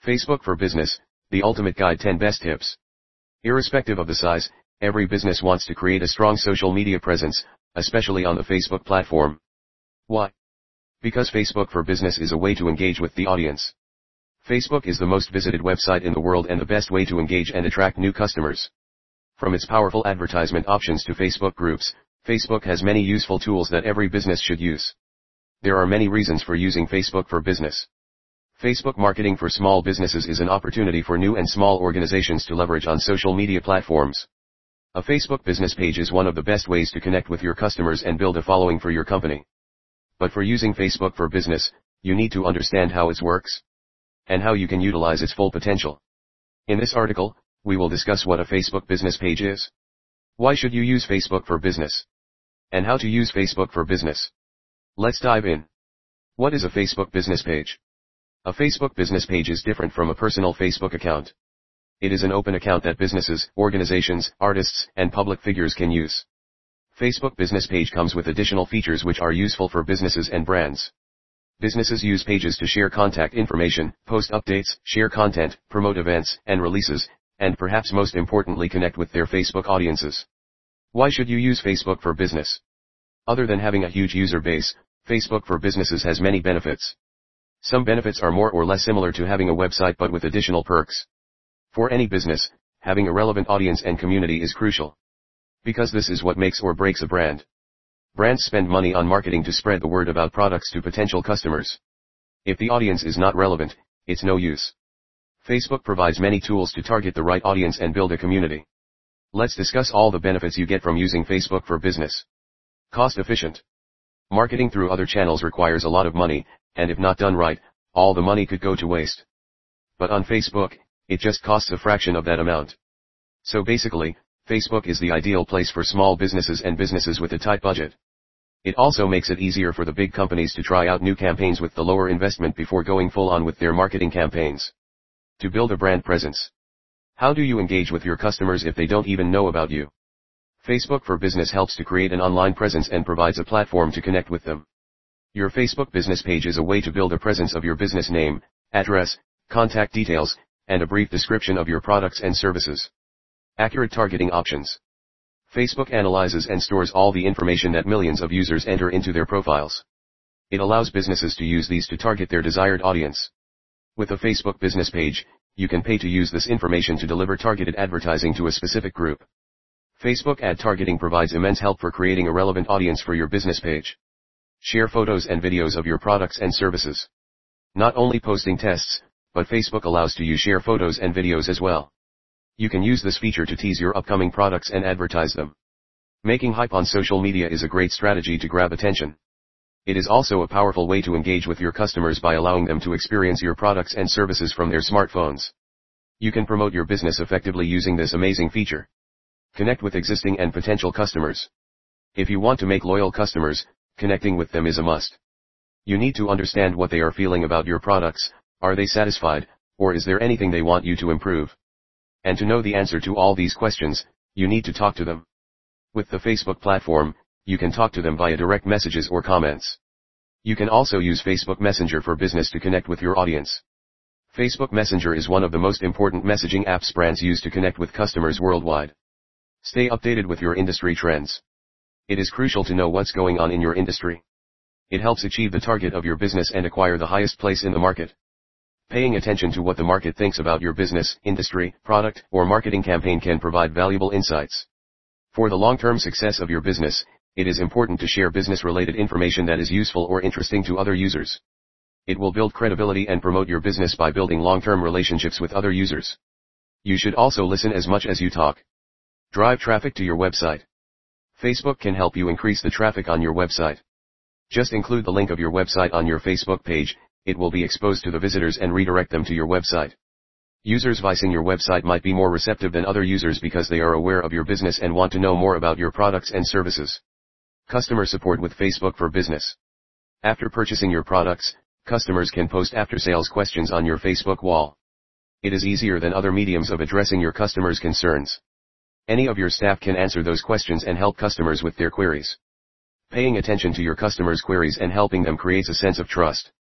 Facebook for Business, the ultimate guide. 10 best tips. Irrespective of the size, every business wants to create a strong social media presence, especially on the Facebook platform. Why? Because Facebook for Business is a way to engage with the audience. Facebook is the most visited website in the world and the best way to engage and attract new customers. From its powerful advertisement options to Facebook groups, Facebook has many useful tools that every business should use. There are many reasons for using Facebook for Business. Facebook marketing for small businesses is an opportunity for new and small organizations to leverage on social media platforms. A Facebook business page is one of the best ways to connect with your customers and build a following for your company. But for using Facebook for Business, you need to understand how it works and how you can utilize its full potential. In this article, we will discuss what a Facebook business page is, why should you use Facebook for Business, and how to use Facebook for Business. Let's dive in. What is a Facebook business page? A Facebook business page is different from a personal Facebook account. It is an open account that businesses, organizations, artists, and public figures can use. Facebook business page comes with additional features which are useful for businesses and brands. Businesses use pages to share contact information, post updates, share content, promote events and releases, and perhaps most importantly connect with their Facebook audiences. Why should you use Facebook for Business? Other than having a huge user base, Facebook for Businesses has many benefits. Some benefits are more or less similar to having a website but with additional perks. For any business, having a relevant audience and community is crucial. Because this is what makes or breaks a brand. Brands spend money on marketing to spread the word about products to potential customers. If the audience is not relevant, it's no use. Facebook provides many tools to target the right audience and build a community. Let's discuss all the benefits you get from using Facebook for Business. Cost efficient. Marketing through other channels requires a lot of money, and if not done right, all the money could go to waste. But on Facebook, it just costs a fraction of that amount. So basically, Facebook is the ideal place for small businesses and businesses with a tight budget. It also makes it easier for the big companies to try out new campaigns with the lower investment before going full on with their marketing campaigns. To build a brand presence. How do you engage with your customers if they don't even know about you? Facebook for Business helps to create an online presence and provides a platform to connect with them. Your Facebook business page is a way to build a presence of your business name, address, contact details, and a brief description of your products and services. Accurate targeting options. Facebook analyzes and stores all the information that millions of users enter into their profiles. It allows businesses to use these to target their desired audience. With a Facebook business page, you can pay to use this information to deliver targeted advertising to a specific group. Facebook ad targeting provides immense help for creating a relevant audience for your business page. Share photos and videos of your products and services. Not only posting tests, but Facebook allows you to share photos and videos as well. You can use this feature to tease your upcoming products and advertise them. Making hype on social media is a great strategy to grab attention. It is also a powerful way to engage with your customers by allowing them to experience your products and services from their smartphones. You can promote your business effectively using this amazing feature. Connect with existing and potential customers. If you want to make loyal customers, connecting with them is a must. You need to understand what they are feeling about your products. Are they satisfied, or is there anything they want you to improve? And to know the answer to all these questions, you need to talk to them. With the Facebook platform, you can talk to them via direct messages or comments. You can also use Facebook Messenger for Business to connect with your audience. Facebook Messenger is one of the most important messaging apps brands use to connect with customers worldwide. Stay updated with your industry trends. It is crucial to know what's going on in your industry. It helps achieve the target of your business and acquire the highest place in the market. Paying attention to what the market thinks about your business, industry, product, or marketing campaign can provide valuable insights. For the long-term success of your business, it is important to share business-related information that is useful or interesting to other users. It will build credibility and promote your business by building long-term relationships with other users. You should also listen as much as you talk. Drive traffic to your website. Facebook can help you increase the traffic on your website. Just include the link of your website on your Facebook page. It will be exposed to the visitors and redirect them to your website. Users visiting your website might be more receptive than other users because they are aware of your business and want to know more about your products and services. Customer support with Facebook for Business. After purchasing your products, customers can post after-sales questions on your Facebook wall. It is easier than other mediums of addressing your customers' concerns. Any of your staff can answer those questions and help customers with their queries. Paying attention to your customers' queries and helping them creates a sense of trust.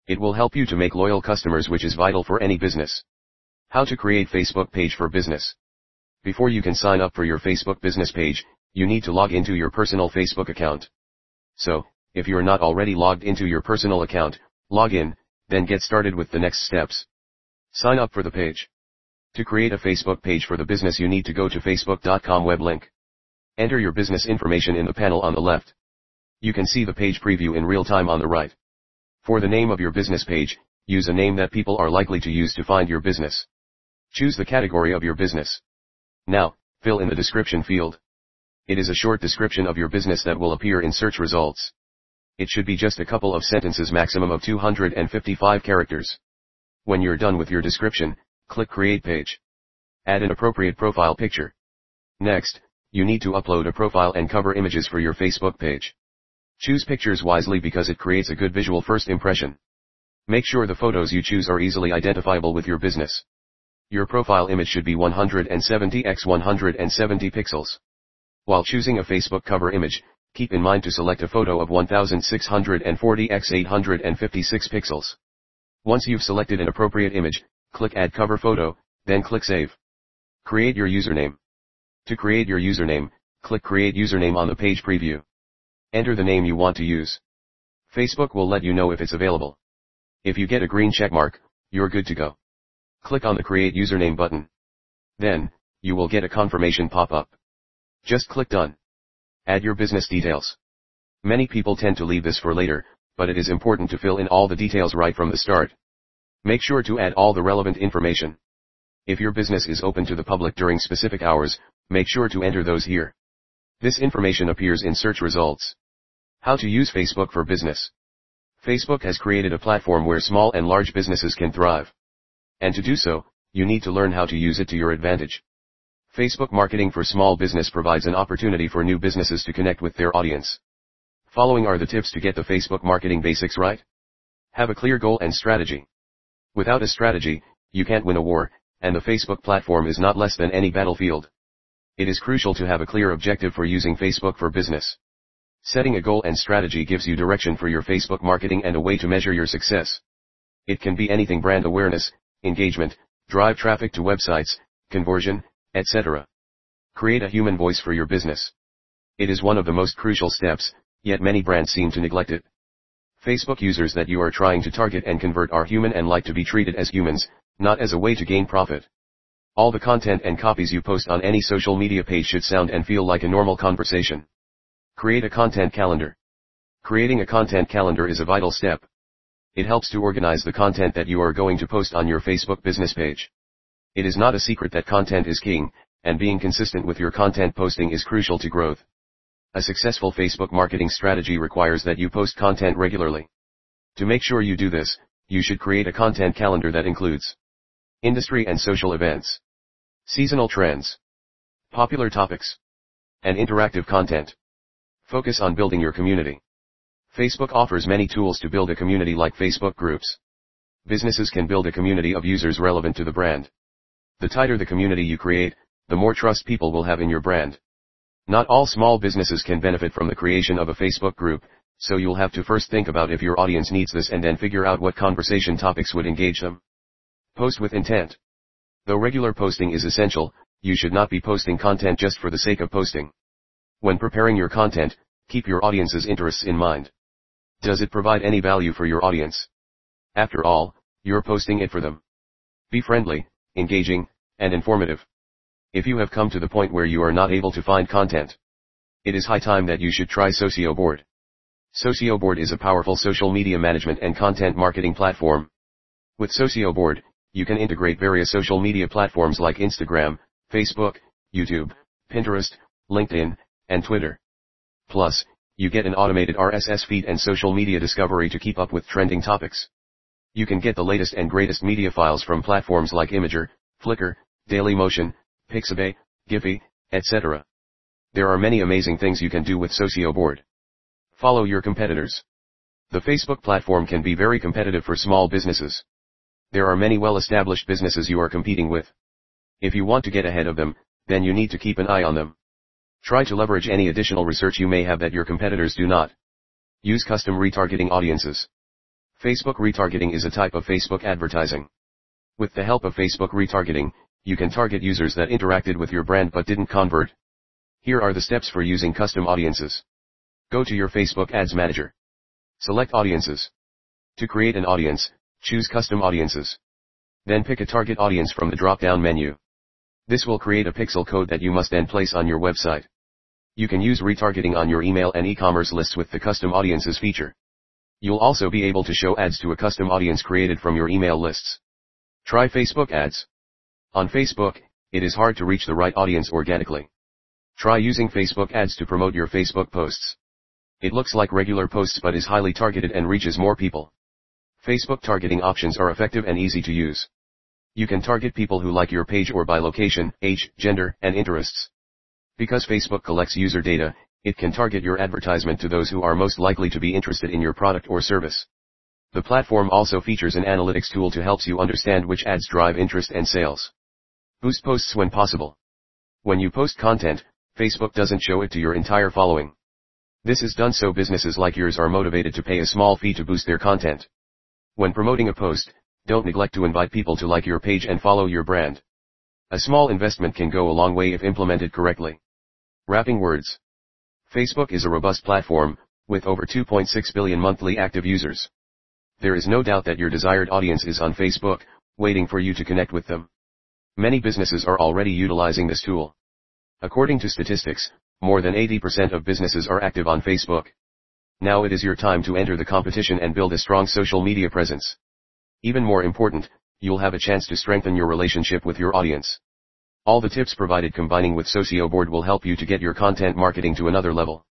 It will help you to make loyal customers, which is vital for any business. How to create Facebook page for business. Before you can sign up for your Facebook business page, you need to log into your personal Facebook account. So, if you're not already logged into your personal account, log in, then get started with the next steps. Sign up for the page. To create a Facebook page for the business, you need to go to facebook.com web link. Enter your business information in the panel on the left. You can see the page preview in real time on the right. For the name of your business page, use a name that people are likely to use to find your business. Choose the category of your business. Now, fill in the description field. It is a short description of your business that will appear in search results. It should be just a couple of sentences, maximum of 255 characters. When you're done with your description, click Create Page. Add an appropriate profile picture. Next, you need to upload a profile and cover images for your Facebook page. Choose pictures wisely because it creates a good visual first impression. Make sure the photos you choose are easily identifiable with your business. Your profile image should be 170 x 170 pixels. While choosing a Facebook cover image, keep in mind to select a photo of 1640 x 856 pixels. Once you've selected an appropriate image, click Add Cover Photo, then click Save. Create your username. To create your username, click Create Username on the page preview. Enter the name you want to use. Facebook will let you know if it's available. If you get a green checkmark, you're good to go. Click on the Create Username button. Then, you will get a confirmation pop-up. Just click Done. Add your business details. Many people tend to leave this for later, but it is important to fill in all the details right from the start. Make sure to add all the relevant information. If your business is open to the public during specific hours, make sure to enter those here. This information appears in search results. How to use Facebook for business. Facebook has created a platform where small and large businesses can thrive. And to do so, you need to learn how to use it to your advantage. Facebook marketing for small business provides an opportunity for new businesses to connect with their audience. Following are the tips to get the Facebook marketing basics right. Have a clear goal and strategy. Without a strategy, you can't win a war, and the Facebook platform is not less than any battlefield. It is crucial to have a clear objective for using Facebook for business. Setting a goal and strategy gives you direction for your Facebook marketing and a way to measure your success. It can be anything: brand awareness, engagement, drive traffic to websites, conversion, etc. Create a human voice for your business. It is one of the most crucial steps, yet many brands seem to neglect it. Facebook users that you are trying to target and convert are human and like to be treated as humans, not as a way to gain profit. All the content and copies you post on any social media page should sound and feel like a normal conversation. Create a content calendar. Creating a content calendar is a vital step. It helps to organize the content that you are going to post on your Facebook business page. It is not a secret that content is king, and being consistent with your content posting is crucial to growth. A successful Facebook marketing strategy requires that you post content regularly. To make sure you do this, you should create a content calendar that includes industry and social events, seasonal trends, popular topics, and interactive content. Focus on building your community. Facebook offers many tools to build a community like Facebook groups. Businesses can build a community of users relevant to the brand. The tighter the community you create, the more trust people will have in your brand. Not all small businesses can benefit from the creation of a Facebook group, so you'll have to first think about if your audience needs this and then figure out what conversation topics would engage them. Post with intent. Though regular posting is essential, you should not be posting content just for the sake of posting. When preparing your content, keep your audience's interests in mind. Does it provide any value for your audience? After all, you're posting it for them. Be friendly, engaging, and informative. If you have come to the point where you are not able to find content, it is high time that you should try SocioBoard. SocioBoard is a powerful social media management and content marketing platform. With SocioBoard, you can integrate various social media platforms like Instagram, Facebook, YouTube, Pinterest, LinkedIn, and Twitter. Plus, you get an automated RSS feed and social media discovery to keep up with trending topics. You can get the latest and greatest media files from platforms like Imgur, Flickr, Dailymotion, Pixabay, Giphy, etc. There are many amazing things you can do with SocioBoard. Follow your competitors. The Facebook platform can be very competitive for small businesses. There are many well-established businesses you are competing with. If you want to get ahead of them, then you need to keep an eye on them. Try to leverage any additional research you may have that your competitors do not. Use custom retargeting audiences. Facebook retargeting is a type of Facebook advertising. With the help of Facebook retargeting, you can target users that interacted with your brand but didn't convert. Here are the steps for using custom audiences. Go to your Facebook Ads Manager. Select Audiences. To create an audience, choose Custom Audiences. Then pick a target audience from the drop-down menu. This will create a pixel code that you must then place on your website. You can use retargeting on your email and e-commerce lists with the Custom Audiences feature. You'll also be able to show ads to a custom audience created from your email lists. Try Facebook ads. On Facebook, it is hard to reach the right audience organically. Try using Facebook ads to promote your Facebook posts. It looks like regular posts but is highly targeted and reaches more people. Facebook targeting options are effective and easy to use. You can target people who like your page or by location, age, gender, and interests. Because Facebook collects user data, it can target your advertisement to those who are most likely to be interested in your product or service. The platform also features an analytics tool to help you understand which ads drive interest and sales. Boost posts when possible. When you post content, Facebook doesn't show it to your entire following. This is done so businesses like yours are motivated to pay a small fee to boost their content. When promoting a post, don't neglect to invite people to like your page and follow your brand. A small investment can go a long way if implemented correctly. Wrapping words. Facebook is a robust platform, with over 2.6 billion monthly active users. There is no doubt that your desired audience is on Facebook, waiting for you to connect with them. Many businesses are already utilizing this tool. According to statistics, more than 80% of businesses are active on Facebook. Now it is your time to enter the competition and build a strong social media presence. Even more important, you'll have a chance to strengthen your relationship with your audience. All the tips provided combining with SocioBoard will help you to get your content marketing to another level.